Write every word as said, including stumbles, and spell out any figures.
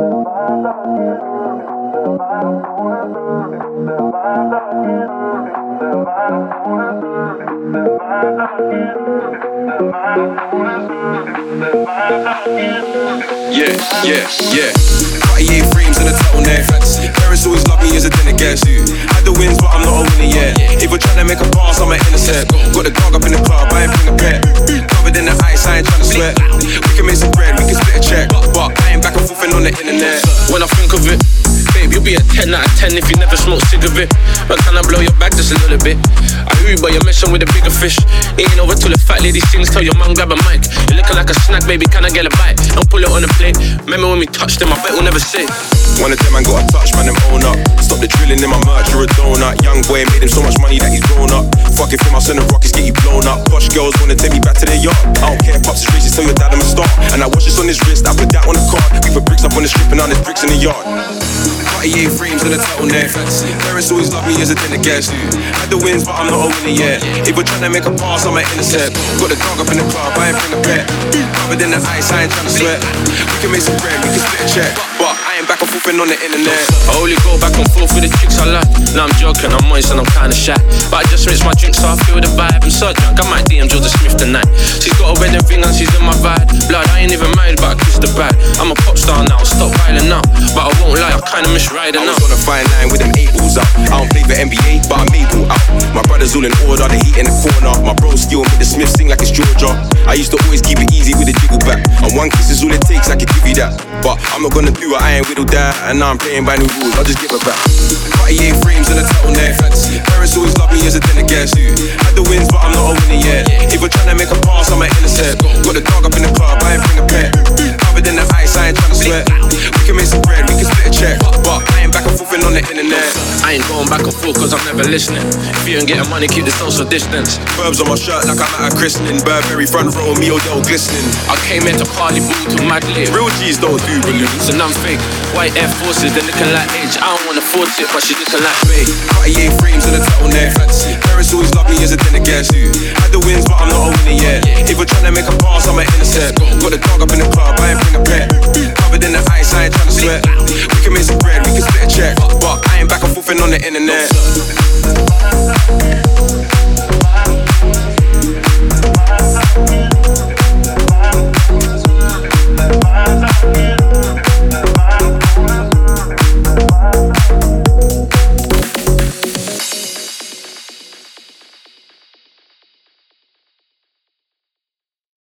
Yeah, yeah, yeah. Cartier frames and a turtleneck. Parents always love me as a dinner guest. Had the wins, but I'm not a winner yet. If we're trying to make a pass, I'm an intercept. Got the dog up in the club, I ain't bring a pet. Covered in the ice, I ain't trying to sweat. We can make some bread, we can split a check. But I ain't back and forth on the internet. When I think of it, babe, you'll be a ten out of ten if you never smoke cigarette. But can I blow your back just a little bit? I hear you, but you're messing with a bigger fish. Ain't over till the fat lady sings, tell your mum grab a mic. You're looking like a snack, baby, can I get a bite? And pull it on the plate. Remember when we touched them, I bet we'll never say. One of them man got a touch, man, them own up. Stop the drilling in my merch, you're a donut. Young boy made him so much money that he's grown up. Fuck if him, I'll send the rockets, get you blown up. Posh girls wanna take me back to their yard. I don't care if pops is racist, tell your dad I'm a star. And I watch this on his wrist, I put that on the card. We put bricks up on the strip and now there's bricks in the yard. Cartier frames and a turtleneck. Parents always love me as a dinner guest. Had the wins, but I'm not a winner yet. If we're trying to make a pass, I'm an intercept. Got the dog up in the club, I ain't bring a pet. Covered in the ice, I ain't trying to sweat. We can make some bread, we can split a check. But I ain't back and forth on the internet. I only go back and forth with the chicks I like. Now I'm joking, I'm moist and I'm kinda shy. But I just rinse my drink so I feel the vibe. I'm so drunk, I might D M Jordan Smith tonight. She's got a wedding ring and she's in my vibe. Blood, I ain't even married but I kissed the bride. I'm a pop star now, stop riling up. But I won't lie, I kinda miss riding I up. was on a fine line with them eight balls up. I don't play for N B A, but I'm able out. My brothers all in order, the heat in the corner. My bro skill make the Smith sing like it's Georgia. I used to always keep it easy with a jiggle back. And one kiss is all it takes, I can give you that. But I'm not gonna do it, I ain't whittled that. And now I'm playing by new rules, I'll just give it back. Cartier frames and a turtleneck. Parents always love me as a dinner guest. Had the wins, but I'm not a winner yet. If we're trying to make a pass, I'm an intercept. Got the dog up in the club, I ain't bring a pet. Covered in the ice, I ain't trying to sweat. We can make some bread, we can split a check. But I ain't back and forth on the internet. I ain't going back and forth cause I'm never listening. If you ain't getting money, keep the social distance. Verbs on my shirt like I'm at a christening. Burberry front row, me Odell glistening. I came here to party boo to mad lit. Real G's don't do balloons. And I'm fake, white Air Forces, they're looking like age. I don't wanna force it, but she's looking like fake. Cartier frames and a turtleneck. Parents always love me as a dinner guest. Had the wins, but I'm not a winner yet. If we're trying to make a pass, I'm an intercept. Got the dog up in the club, I ain't bring a pet. Covered in the ice, I ain't trying to sweat. We can make some bread, we can split a check. But I ain't back and forth on the internet.